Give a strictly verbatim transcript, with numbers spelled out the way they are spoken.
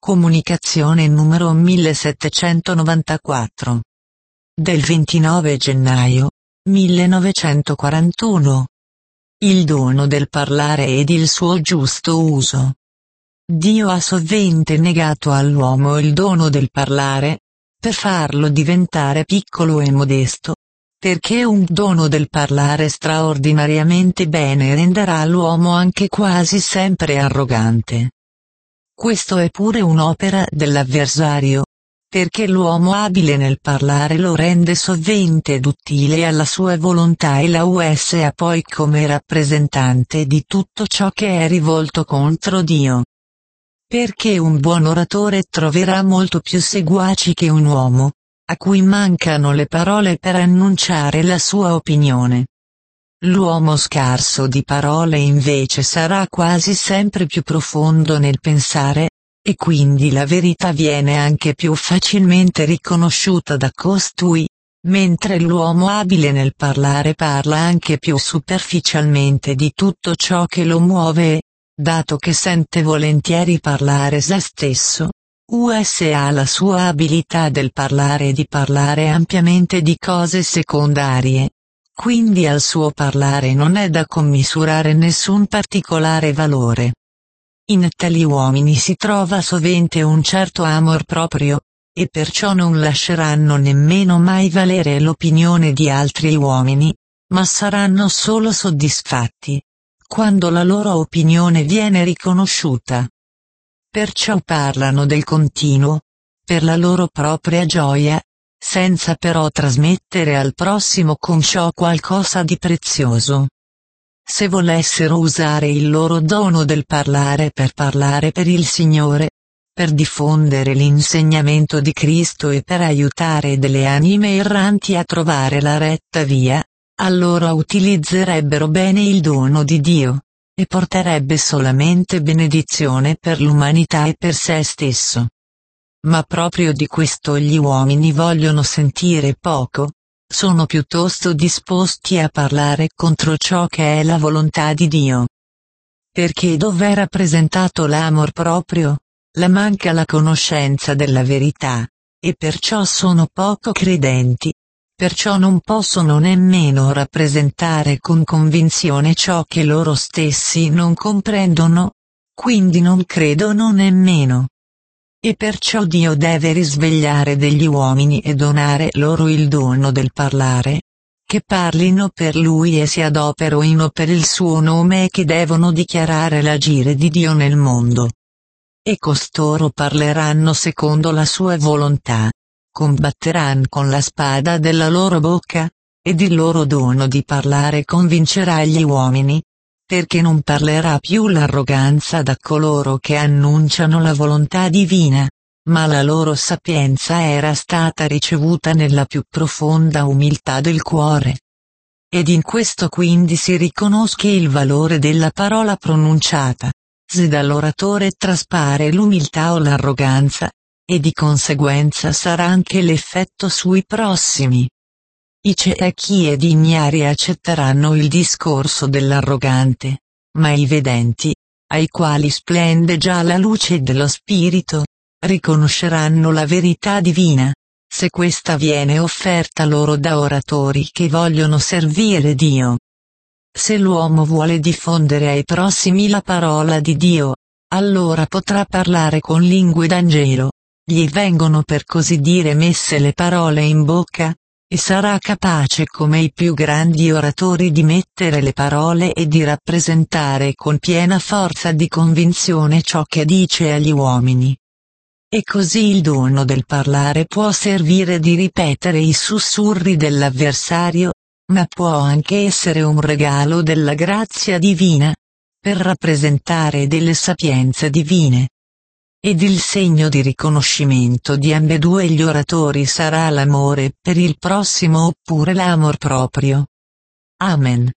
Comunicazione numero millesettecentonovantaquattro. Del ventinove gennaio millenovecentoquarantuno. Il dono del parlare ed il suo giusto uso. Dio ha sovente negato all'uomo il dono del parlare, per farlo diventare piccolo e modesto, perché un dono del parlare straordinariamente bene renderà l'uomo anche quasi sempre arrogante. Questo è pure un'opera dell'avversario, perché l'uomo abile nel parlare lo rende sovente duttile alla sua volontà e la usa poi come rappresentante di tutto ciò che è rivolto contro Dio. Perché un buon oratore troverà molto più seguaci che un uomo, a cui mancano le parole per annunciare la sua opinione. L'uomo scarso di parole invece sarà quasi sempre più profondo nel pensare, e quindi la verità viene anche più facilmente riconosciuta da costui, mentre l'uomo abile nel parlare parla anche più superficialmente di tutto ciò che lo muove e, dato che sente volentieri parlare se stesso, usa la sua abilità del parlare e di parlare ampiamente di cose secondarie. Quindi al suo parlare non è da commisurare nessun particolare valore. In tali uomini si trova sovente un certo amor proprio, e perciò non lasceranno nemmeno mai valere l'opinione di altri uomini, ma saranno solo soddisfatti, quando la loro opinione viene riconosciuta. Perciò parlano del continuo, per la loro propria gioia, senza però trasmettere al prossimo con ciò qualcosa di prezioso. Se volessero usare il loro dono del parlare per parlare per il Signore, per diffondere l'insegnamento di Cristo e per aiutare delle anime erranti a trovare la retta via, allora utilizzerebbero bene il dono di Dio, e porterebbe solamente benedizione per l'umanità e per se stesso. Ma proprio di questo gli uomini vogliono sentire poco, sono piuttosto disposti a parlare contro ciò che è la volontà di Dio. Perché dov'è rappresentato l'amor proprio, la manca la conoscenza della verità, e perciò sono poco credenti, perciò non possono nemmeno rappresentare con convinzione ciò che loro stessi non comprendono, quindi non credono nemmeno. E perciò Dio deve risvegliare degli uomini e donare loro il dono del parlare, che parlino per Lui e si adoperino per il suo nome e che devono dichiarare l'agire di Dio nel mondo. E costoro parleranno secondo la sua volontà, combatteranno con la spada della loro bocca, ed il loro dono di parlare convincerà gli uomini, perché non parlerà più l'arroganza da coloro che annunciano la volontà divina, ma la loro sapienza era stata ricevuta nella più profonda umiltà del cuore. Ed in questo quindi si riconosce il valore della parola pronunciata, se dall'oratore traspare l'umiltà o l'arroganza, e di conseguenza sarà anche l'effetto sui prossimi. I ciechi ed ignari accetteranno il discorso dell'arrogante, ma i vedenti, ai quali splende già la luce dello Spirito, riconosceranno la verità divina, se questa viene offerta loro da oratori che vogliono servire Dio. Se l'uomo vuole diffondere ai prossimi la parola di Dio, allora potrà parlare con lingue d'angelo, gli vengono per così dire messe le parole in bocca, e sarà capace come i più grandi oratori di mettere le parole e di rappresentare con piena forza di convinzione ciò che dice agli uomini. E così il dono del parlare può servire di ripetere i sussurri dell'avversario, ma può anche essere un regalo della grazia divina, per rappresentare delle sapienze divine. Ed il segno di riconoscimento di ambedue gli oratori sarà l'amore per il prossimo oppure l'amor proprio. Amen.